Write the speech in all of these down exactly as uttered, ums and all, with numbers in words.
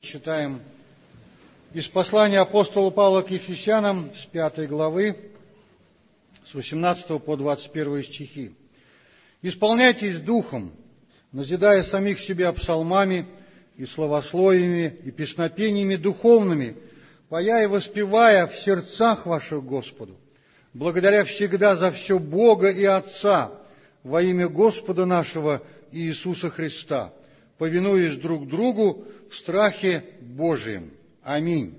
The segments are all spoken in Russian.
Читаем из послания апостола Павла к Ефесянам с пятой главы, с восемнадцатого по двадцать первый стихи. «Исполняйтесь духом, назидая самих себя псалмами и словословиями и песнопениями духовными, поя и воспевая в сердцах ваших Господу, благодаря всегда за все Бога и Отца во имя Господа нашего Иисуса Христа, повинуясь друг другу в страхе Божием. Аминь».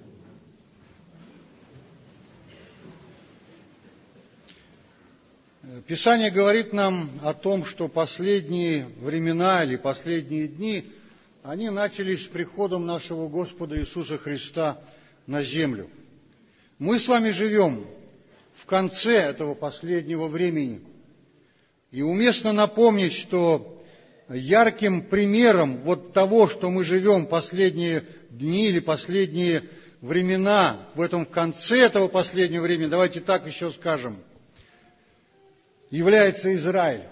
Писание говорит нам о том, что последние времена или последние дни, они начались с приходом нашего Господа Иисуса Христа на землю. Мы с вами живем в конце этого последнего времени. И уместно напомнить, что ярким примером вот того, что мы живем последние дни или последние времена, в этом в конце этого последнего времени, давайте так еще скажем, является Израиль.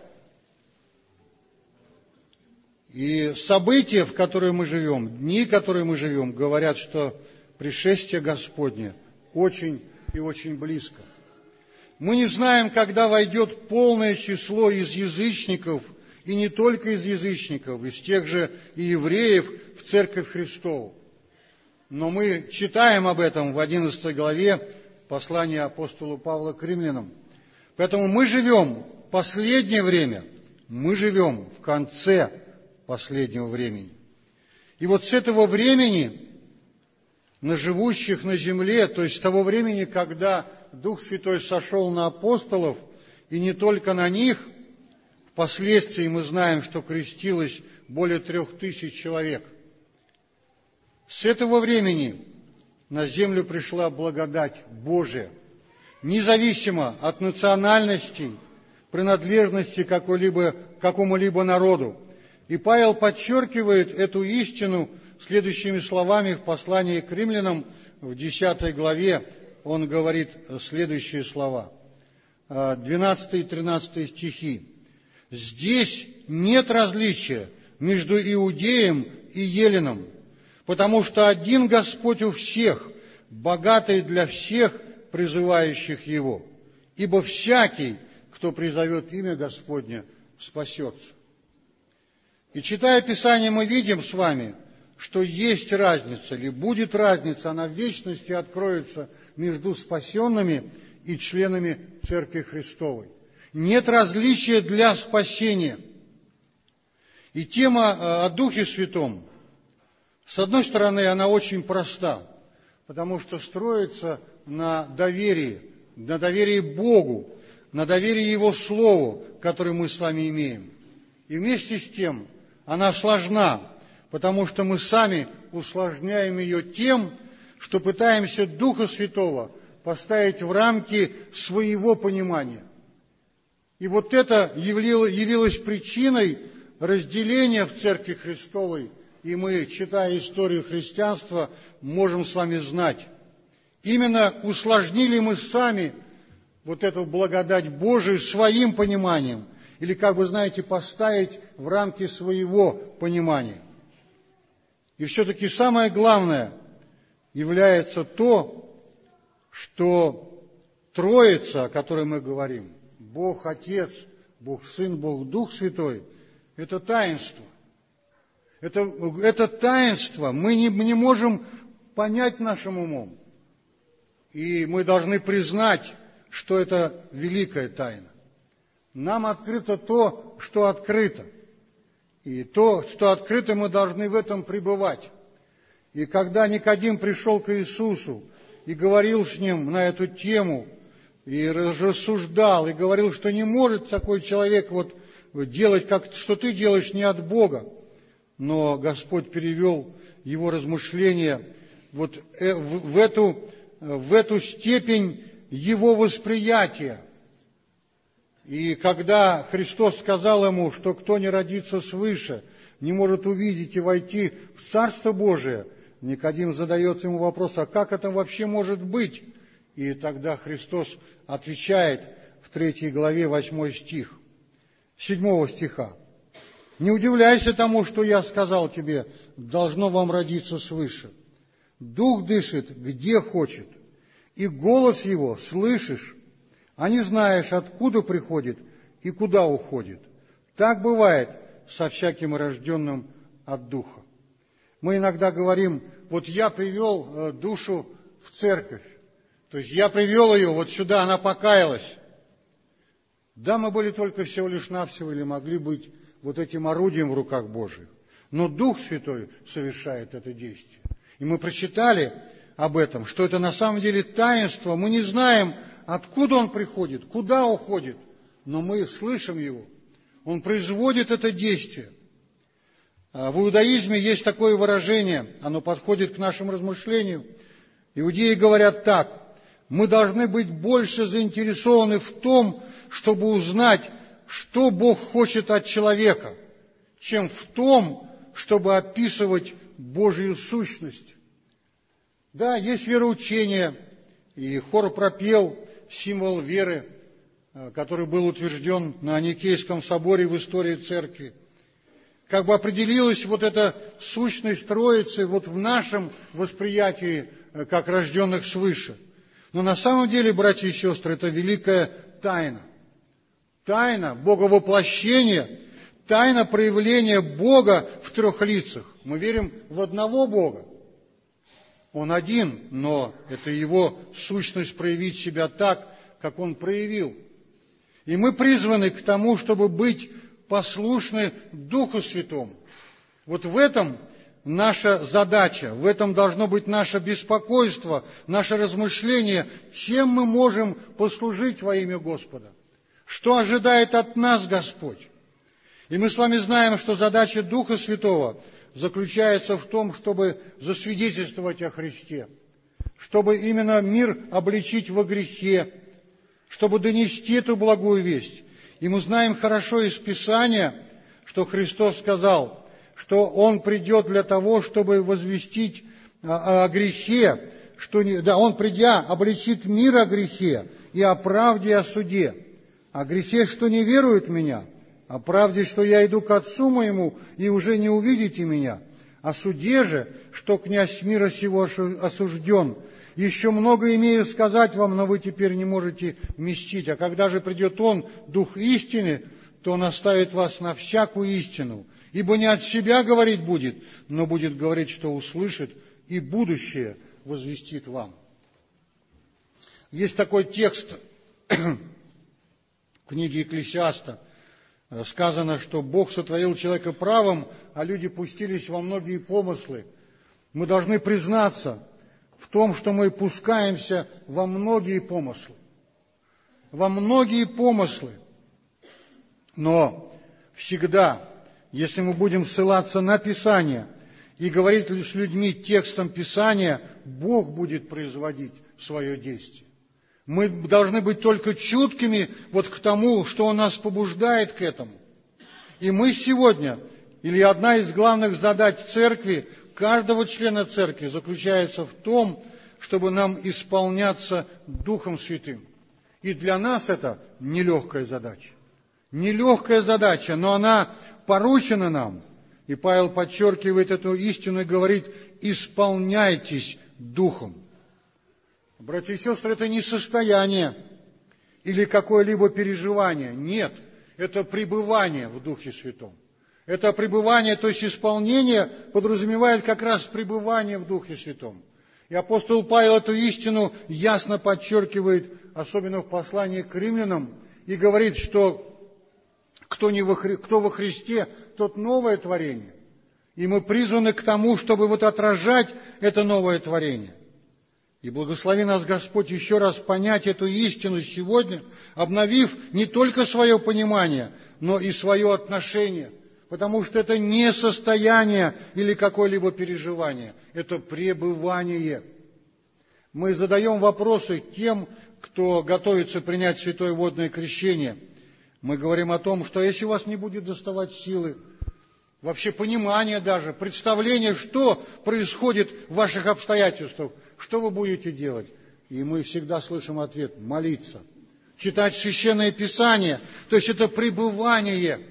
И события, в которые мы живем, дни, в которые мы живем, говорят, что пришествие Господне очень и очень близко. Мы не знаем, когда войдет полное число из язычников, и не только из язычников, из тех же и евреев в Церковь Христову. Но мы читаем об этом в одиннадцатой главе послания апостола Павла к римлянам. Поэтому мы живем в последнее время, мы живем в конце последнего времени. И вот с этого времени на живущих на земле, то есть с того времени, когда Дух Святой сошел на апостолов, и не только на них, впоследствии мы знаем, что крестилось более трех тысяч человек. С этого времени на землю пришла благодать Божия, независимо от национальности, принадлежности какой-либо, какому-либо народу. И Павел подчеркивает эту истину следующими словами в послании к римлянам в десятой главе. Он говорит следующие слова, двенадцатый и тринадцатый стихи. «Здесь нет различия между иудеем и еленом, потому что один Господь у всех, богатый для всех призывающих Его, ибо всякий, кто призовет имя Господне, спасется». И читая Писание, мы видим с вами, что есть разница, или будет разница, она в вечности откроется между спасенными и членами Церкви Христовой. Нет различия для спасения. И тема о Духе Святом, с одной стороны, она очень проста, потому что строится на доверии, на доверии Богу, на доверии Его Слову, которое мы с вами имеем. И вместе с тем она сложна, потому что мы сами усложняем ее тем, что пытаемся Духа Святого поставить в рамки своего понимания. И вот это явилось причиной разделения в Церкви Христовой, и мы, читая историю христианства, можем с вами знать. Именно усложнили мы сами вот эту благодать Божию своим пониманием, или, как вы знаете, поставить в рамки своего понимания. И все-таки самое главное является то, что Троица, о которой мы говорим, Бог Отец, Бог Сын, Бог Дух Святой, это таинство. Это, это таинство мы не, мы не можем понять нашим умом. И мы должны признать, что это великая тайна. Нам открыто то, что открыто. И то, что открыто, мы должны в этом пребывать. И когда Никодим пришел к Иисусу и говорил с Ним на эту тему, и рассуждал, и говорил, что не может такой человек вот делать, как, что ты делаешь, не от Бога. Но Господь перевел его размышления вот в эту, в эту степень его восприятия. И когда Христос сказал ему, что кто не родится свыше, не может увидеть и войти в Царство Божие, Никодим задает ему вопрос, а как это вообще может быть? И тогда Христос отвечает в третьей главе, восьмой стих, седьмого стиха. Не удивляйся тому, что я сказал тебе, должно вам родиться свыше. Дух дышит, где хочет, и голос его слышишь, а не знаешь, откуда приходит и куда уходит. Так бывает со всяким рожденным от Духа. Мы иногда говорим, вот я привел душу в церковь, то есть я привел ее вот сюда, она покаялась. Да, мы были только всего лишь навсего или могли быть вот этим орудием в руках Божьих. Но Дух Святой совершает это действие. И мы прочитали об этом, что это на самом деле таинство. Мы не знаем, откуда он приходит, куда уходит, но мы слышим его. Он производит это действие. В иудаизме есть такое выражение, оно подходит к нашему размышлению. Иудеи говорят так: мы должны быть больше заинтересованы в том, чтобы узнать, что Бог хочет от человека, чем в том, чтобы описывать Божью сущность. Да, есть вероучение, и хор пропел символ веры, который был утвержден на Никейском соборе в истории церкви. Как бы определилась вот эта сущность Троицы вот в нашем восприятии, как рожденных свыше. Но на самом деле, братья и сестры, это великая тайна. Тайна Боговоплощения, тайна проявления Бога в трех лицах. Мы верим в одного Бога. Он один, но это Его сущность проявить себя так, как Он проявил. И мы призваны к тому, чтобы быть послушны Духу Святому. Вот в этом наша задача, в этом должно быть наше беспокойство, наше размышление, чем мы можем послужить во имя Господа. Что ожидает от нас Господь? И мы с вами знаем, что задача Духа Святого заключается в том, чтобы засвидетельствовать о Христе, чтобы именно мир обличить во грехе, чтобы донести эту благую весть. И мы знаем хорошо из Писания, что Христос сказал, что Он придет для того, чтобы возвестить о, о грехе, что не, да, Он, придя, обличит мир о грехе и о правде и о суде. О грехе, что не веруют в Меня, о правде, что я иду к Отцу Моему, и уже не увидите Меня, о суде же, что князь мира сего осужден. Еще много имею сказать вам, но вы теперь не можете вместить. А когда же придет Он, Дух истины, то Он оставит вас на всякую истину. Ибо не от себя говорить будет, но будет говорить, что услышит, и будущее возвестит вам. Есть такой текст в книге Екклесиаста. Сказано, что Бог сотворил человека правым, а люди пустились во многие помыслы. Мы должны признаться в том, что мы пускаемся во многие помыслы. Во многие помыслы. Но всегда, если мы будем ссылаться на Писание и говорить с людьми текстом Писания, Бог будет производить свое действие. Мы должны быть только чуткими вот к тому, что Он нас побуждает к этому. И мы сегодня, или одна из главных задач церкви, каждого члена церкви заключается в том, чтобы нам исполняться Духом Святым. И для нас это нелегкая задача. Нелегкая задача, но она поручена нам. И Павел подчеркивает эту истину и говорит: исполняйтесь Духом. Братья и сестры, это не состояние или какое-либо переживание. Нет, это пребывание в Духе Святом. Это пребывание, то есть исполнение, подразумевает как раз пребывание в Духе Святом. И апостол Павел эту истину ясно подчеркивает, особенно в послании к римлянам, и говорит, что кто, не во, Хри... кто во Христе, тот новое творение. И мы призваны к тому, чтобы вот отражать это новое творение. И благослови нас, Господь, еще раз понять эту истину сегодня, обновив не только свое понимание, но и свое отношение. Потому что это не состояние или какое-либо переживание, это пребывание. Мы задаем вопросы тем, кто готовится принять святое водное крещение. Мы говорим о том, что если у вас не будет доставать силы, вообще понимание даже, представление, что происходит в ваших обстоятельствах, что вы будете делать? И мы всегда слышим ответ: молиться, читать Священное Писание. То есть это пребывание.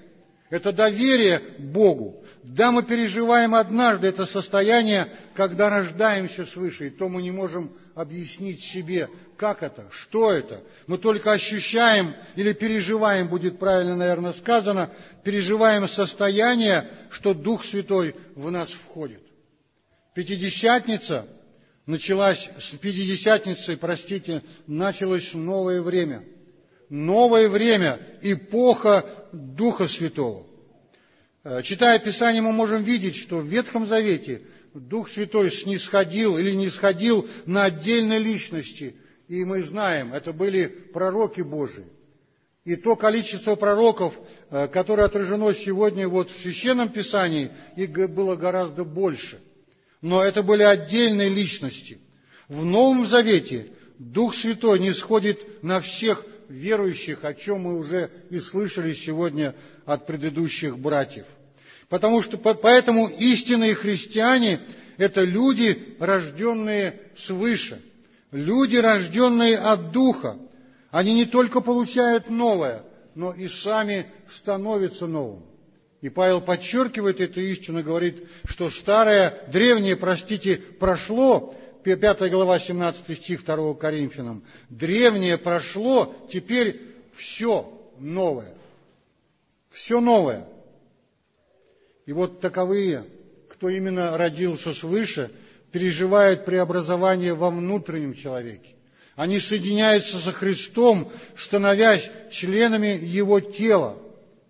Это доверие к Богу. Да, мы переживаем однажды это состояние, когда рождаемся свыше, и то мы не можем объяснить себе, как это, что это. Мы только ощущаем или переживаем, будет правильно, наверное, сказано, переживаем состояние, что Дух Святой в нас входит. Пятидесятница началась, с Пятидесятницей, простите, началось новое время. Новое время, эпоха Духа Святого. Читая Писание, мы можем видеть, что в Ветхом Завете Дух Святой снисходил или не сходил на отдельные личности. И мы знаем, это были пророки Божии. И то количество пророков, которое отражено сегодня вот в Священном Писании, их было гораздо больше. Но это были отдельные личности. В Новом Завете Дух Святой не сходит на всех верующих, о чем мы уже и слышали сегодня от предыдущих братьев. Потому что, поэтому истинные христиане – это люди, рожденные свыше, люди, рожденные от Духа. Они не только получают новое, но и сами становятся новым. И Павел подчеркивает эту истину, говорит, что старое, древнее, простите, прошло, пятая глава, семнадцатый стих второго Коринфянам, древнее прошло, теперь все новое. Все новое. И вот таковые, кто именно родился свыше, переживают преобразование во внутреннем человеке. Они соединяются со Христом, становясь членами Его тела.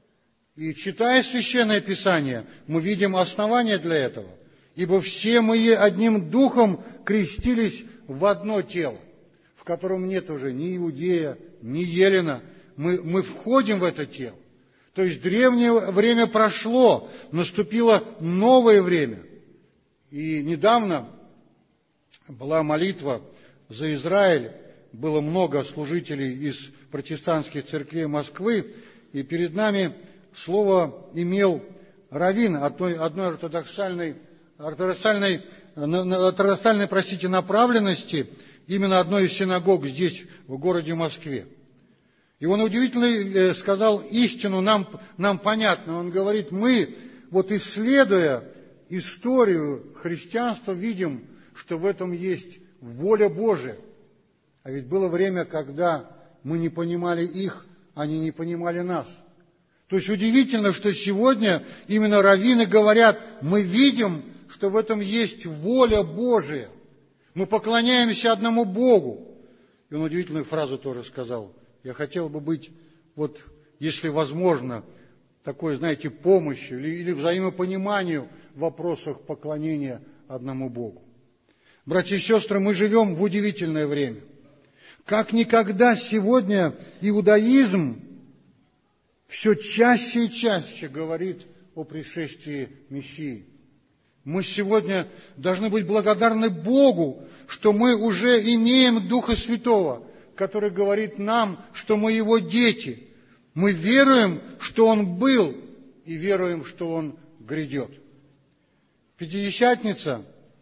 И читая Священное Писание, мы видим основания для этого. Ибо все мы одним духом крестились в одно тело, в котором нет уже ни иудея, ни елена. Мы, мы входим в это тело. То есть древнее время прошло, наступило новое время. И недавно была молитва за Израиль, было много служителей из протестантских церквей Москвы, и перед нами слово имел раввин одной, одной ортодоксальной, ортодоксальной, ортодоксальной, простите, направленности, именно одной из синагог здесь, в городе Москве. И он удивительно сказал истину, нам, нам понятно. Он говорит, мы, вот исследуя историю христианства, видим, что в этом есть воля Божия. А ведь было время, когда мы не понимали их, они не понимали нас. То есть удивительно, что сегодня именно раввины говорят, мы видим, что в этом есть воля Божия. Мы поклоняемся одному Богу. И он удивительную фразу тоже сказал. Я хотел бы быть, вот, если возможно, такой, знаете, помощью или, или взаимопониманию в вопросах поклонения одному Богу. Братья и сестры, мы живем в удивительное время. Как никогда сегодня иудаизм все чаще и чаще говорит о пришествии Мессии. Мы сегодня должны быть благодарны Богу, что мы уже имеем Духа Святого, который говорит нам, что мы Его дети. Мы веруем, что Он был, и веруем, что Он грядет. Пятидесятница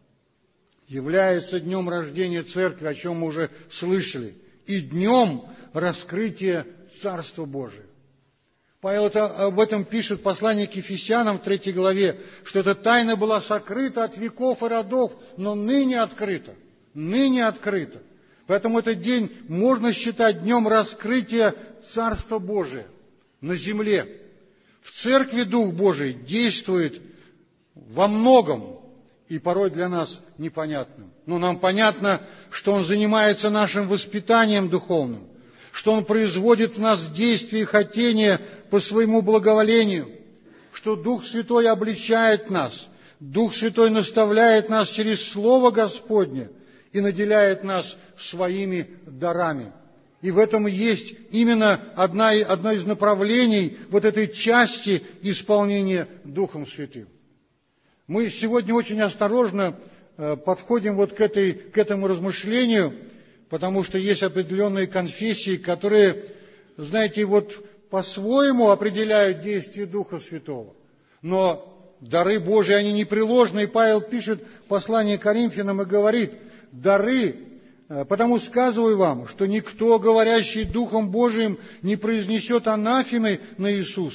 является днем рождения Церкви, о чем мы уже слышали, и днем раскрытия Царства Божия. Павел это, об этом пишет в послании к Ефесянам в третьей главе, что эта тайна была сокрыта от веков и родов, но ныне открыта. Ныне открыта. Поэтому этот день можно считать днем раскрытия Царства Божия на земле. В Церкви Дух Божий действует во многом, и порой для нас непонятным. Но нам понятно, что Он занимается нашим воспитанием духовным, что Он производит в нас действия и хотения по своему благоволению, что Дух Святой обличает нас, Дух Святой наставляет нас через Слово Господне и наделяет нас своими дарами. И в этом есть именно одна, одно из направлений вот этой части исполнения Духом Святым. Мы сегодня очень осторожно подходим вот к, этой, к этому размышлению, потому что есть определенные конфессии, которые, знаете, вот по-своему определяют действие Духа Святого. Но дары Божии, они непреложны, и Павел пишет в послании к Коринфянам и говорит, дары, потому сказываю вам, что никто, говорящий Духом Божиим, не произнесет анафемы на Иисуса,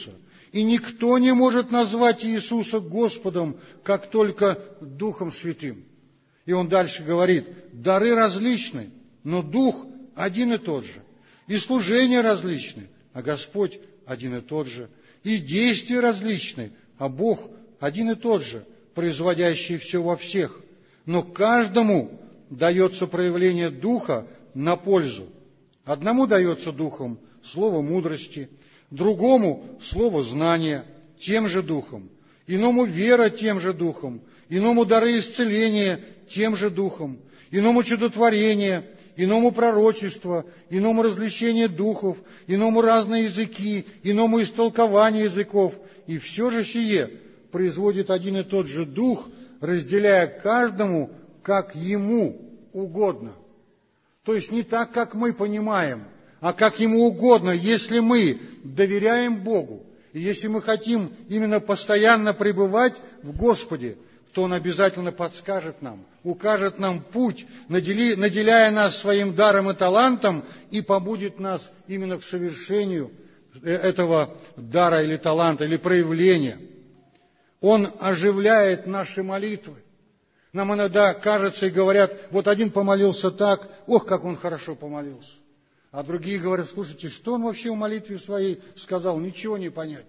И никто не может назвать Иисуса Господом, как только Духом Святым. И он дальше говорит: дары различны, но Дух один и тот же. И служения различны, а Господь один и тот же. И действия различны, а Бог один и тот же, производящий все во всех. Но каждому дается проявление Духа на пользу. Одному дается Духом слово мудрости, другому слово знания тем же Духом, иному вера тем же Духом, иному дары исцеления тем же Духом, иному чудотворение, иному пророчество, иному развлечение духов, иному разные языки, иному истолкование языков. И все же сие производит один и тот же Дух, разделяя каждому, как ему угодно. То есть не так, как мы понимаем, а как ему угодно. Если мы доверяем Богу, и если мы хотим именно постоянно пребывать в Господе, то Он обязательно подскажет нам, укажет нам путь, надели, наделяя нас своим даром и талантом, и побудит нас именно к совершению этого дара или таланта, или проявления. Он оживляет наши молитвы. Нам иногда кажется и говорят: вот один помолился так, ох, как он хорошо помолился. А другие говорят: слушайте, что он вообще в молитве своей сказал, ничего не понять.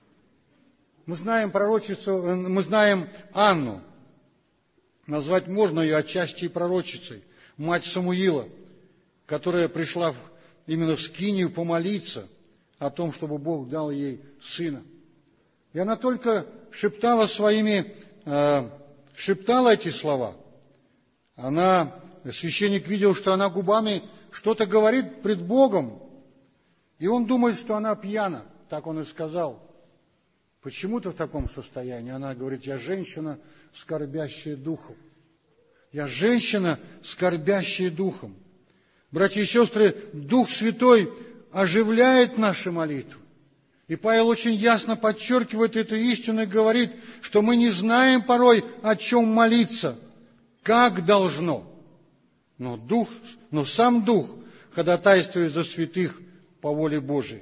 Мы знаем пророчицу, мы знаем Анну. Назвать можно ее отчасти и пророчицей, мать Самуила, которая пришла именно в скинию помолиться о том, чтобы Бог дал ей сына. И она только шептала своими, э, шептала эти слова. Она, священник видел, что она губами что-то говорит пред Богом, и он думает, что она пьяна, так он и сказал. Почему ты в таком состоянии? Она говорит: я женщина, скорбящая духом. Я женщина, скорбящая духом. Братья и сестры, Дух Святой оживляет наши молитвы. И Павел очень ясно подчеркивает эту истину и говорит, что мы не знаем порой, о чем молиться, как должно. Но, Дух, но сам Дух ходатайствует за святых по воле Божией.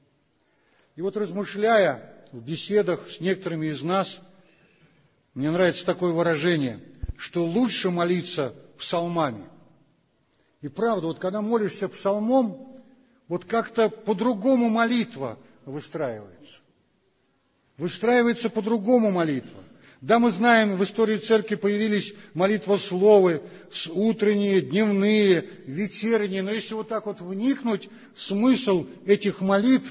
И вот, размышляя в беседах с некоторыми из нас, мне нравится такое выражение, что лучше молиться псалмами. И правда, вот когда молишься псалмом, вот как-то по-другому молитва выстраивается. Выстраивается по-другому молитва. Да, мы знаем, в истории церкви появились молитвословы, утренние, дневные, вечерние, но если вот так вот вникнуть в смысл этих молитв,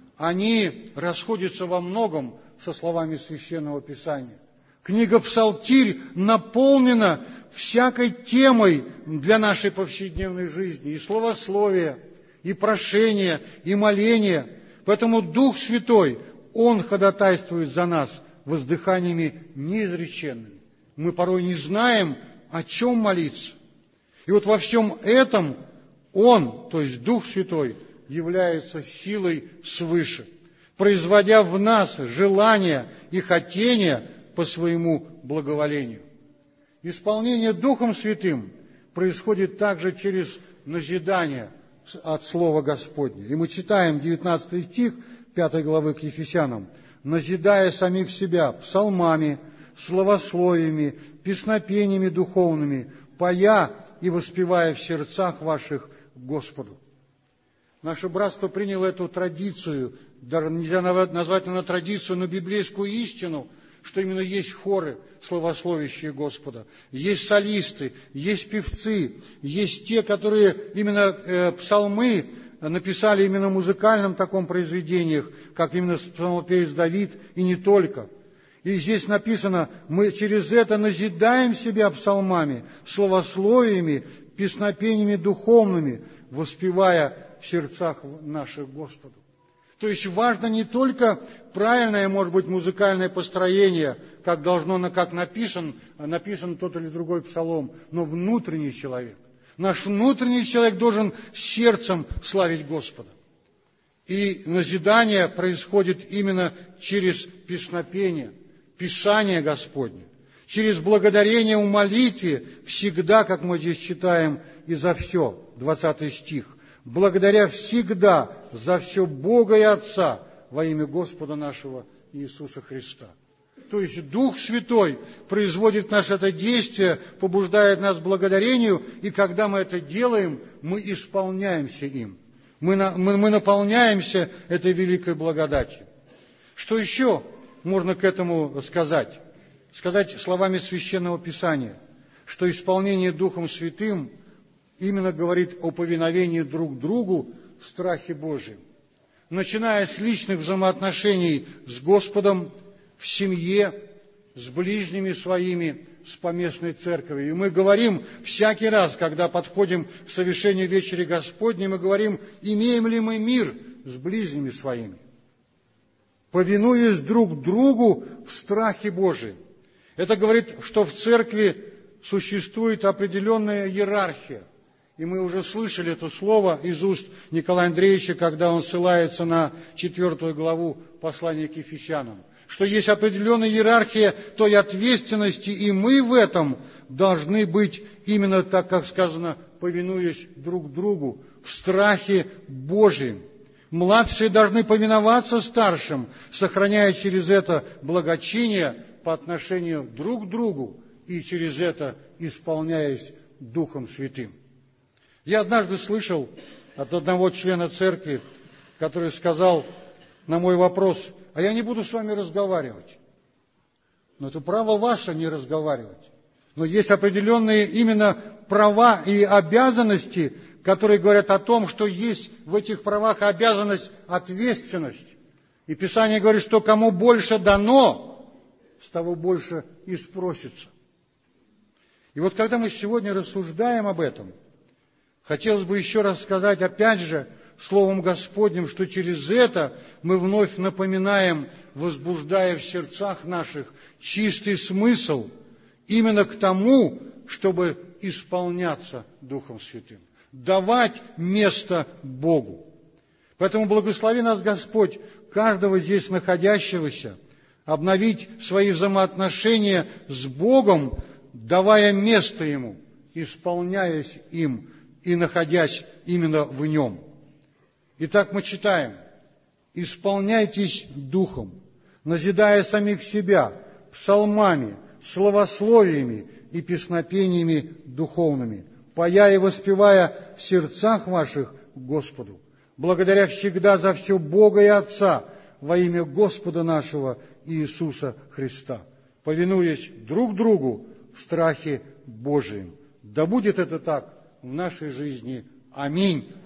они расходятся во многом со словами Священного Писания. Книга Псалтирь наполнена всякой темой для нашей повседневной жизни, и словословия, и прошения, и моления. Поэтому Дух Святой, Он ходатайствует за нас воздыханиями неизреченными. Мы порой не знаем, о чем молиться. И вот во всем этом Он, то есть Дух Святой, является силой свыше, производя в нас желания и хотения по своему благоволению. Исполнение Духом Святым происходит также через назидание от Слова Господня. И мы читаем девятнадцатый стих пятой главы к Ефесянам: «Назидая самих себя псалмами, словословиями, песнопениями духовными, поя и воспевая в сердцах ваших Господу». Наше братство приняло эту традицию, даже нельзя назвать ее традицию, но библейскую истину, что именно есть хоры, славословящие Господа, есть солисты, есть певцы, есть те, которые именно э, псалмы написали именно в музыкальном таком произведениях, как именно псалмопевец Давид, и не только. И здесь написано: мы через это назидаем себя псалмами, словословиями, песнопениями духовными, воспевая в сердцах наших Господу. То есть важно не только правильное, может быть, музыкальное построение, как должно, как написан, написан тот или другой псалом, но внутренний человек. Наш внутренний человек должен сердцем славить Господа. И назидание происходит именно через песнопение, Писание Господне, через благодарение в молитве всегда, как мы здесь читаем, и за все, двадцатый стих. Благодаря всегда за все Бога и Отца во имя Господа нашего Иисуса Христа. То есть Дух Святой производит в нас это действие, побуждает нас к благодарению, и когда мы это делаем, мы исполняемся им. Мы, на, мы, мы наполняемся этой великой благодатью. Что еще можно к этому сказать? Сказать словами Священного Писания, что исполнение Духом Святым именно говорит о повиновении друг другу в страхе Божьем. Начиная с личных взаимоотношений с Господом, в семье, с ближними своими, с поместной церковью. И мы говорим всякий раз, когда подходим к совершению вечери Господней, мы говорим, имеем ли мы мир с ближними своими, повинуясь друг другу в страхе Божием. Это говорит, что в церкви существует определенная иерархия. И мы уже слышали это слово из уст Николая Андреевича, когда он ссылается на четвертую главу послания к Ефесянам, что есть определенная иерархия той ответственности, и мы в этом должны быть именно так, как сказано, повинуясь друг другу в страхе Божьем. Младшие должны повиноваться старшим, сохраняя через это благочиние по отношению друг к другу и через это исполняясь Духом Святым. Я однажды слышал от одного члена церкви, который сказал на мой вопрос: а я не буду с вами разговаривать. Но это право ваше не разговаривать. Но есть определенные именно права и обязанности, которые говорят о том, что есть в этих правах обязанность, ответственность. И Писание говорит, что кому больше дано, с того больше и спросится. И вот когда мы сегодня рассуждаем об этом, хотелось бы еще раз сказать, опять же, Словом Господним, что через это мы вновь напоминаем, возбуждая в сердцах наших чистый смысл именно к тому, чтобы исполняться Духом Святым, давать место Богу. Поэтому благослови нас, Господь, каждого здесь находящегося, обновить свои взаимоотношения с Богом, давая место Ему, исполняясь им и находясь именно в Нем. Итак, мы читаем: «Исполняйтесь Духом, назидая самих себя псалмами, славословиями и песнопениями духовными, поя и воспевая в сердцах ваших Господу, благодаря всегда за все Бога и Отца во имя Господа нашего Иисуса Христа, повинуясь друг другу в страхе Божием». Да будет это так в нашей жизни. Аминь.